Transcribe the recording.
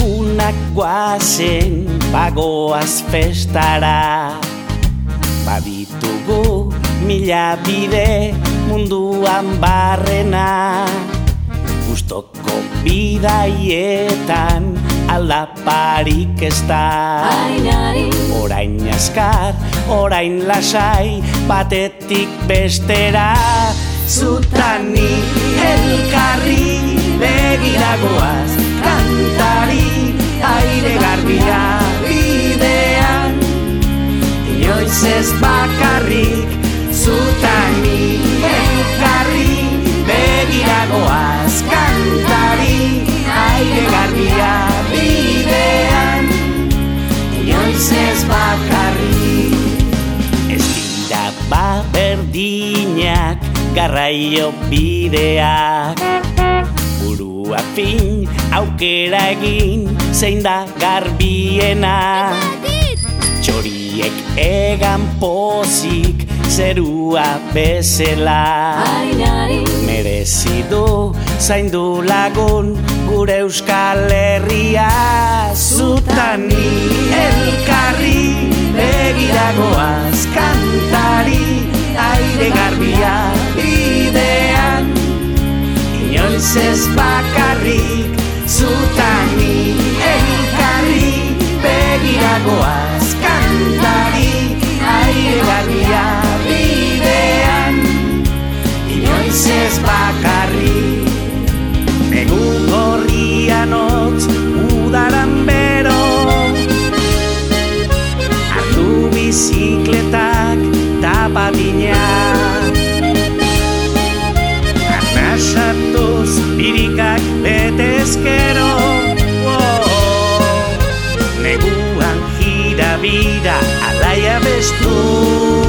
lagunak guazen bagoaz festara. Baditugu mila bide munduan barrena, gustoko bidaietan aldaparik ez da. Orain azkar, orain lasai, batetik bestera, zutani elkarri begiragoaz, kantari aire garbia bidean, inoiz ez bakarrik, zutani elkarri begiragoaz, kantari aire garbia bidean, inoiz ez bakarrik. Ez dira berdinak garraio bideak, burua fin aukera egin zein da garbiena. Txoriek egan pozik zerua bezela, merezi du zaindu lagun gure Euskal Herria. Zutani elkarri begiragoaz, kantari aire garbia bidean, inoiz ez bakarrik, zutani elkarri begiragoaz, kantari aire garbia bidean, inoiz ez bakarrik. Negu gorrian hotz udaran bero, hartu bizikletak tapatinak, arnasatuz birikak betezkero, neguan gira bira alaia bestu.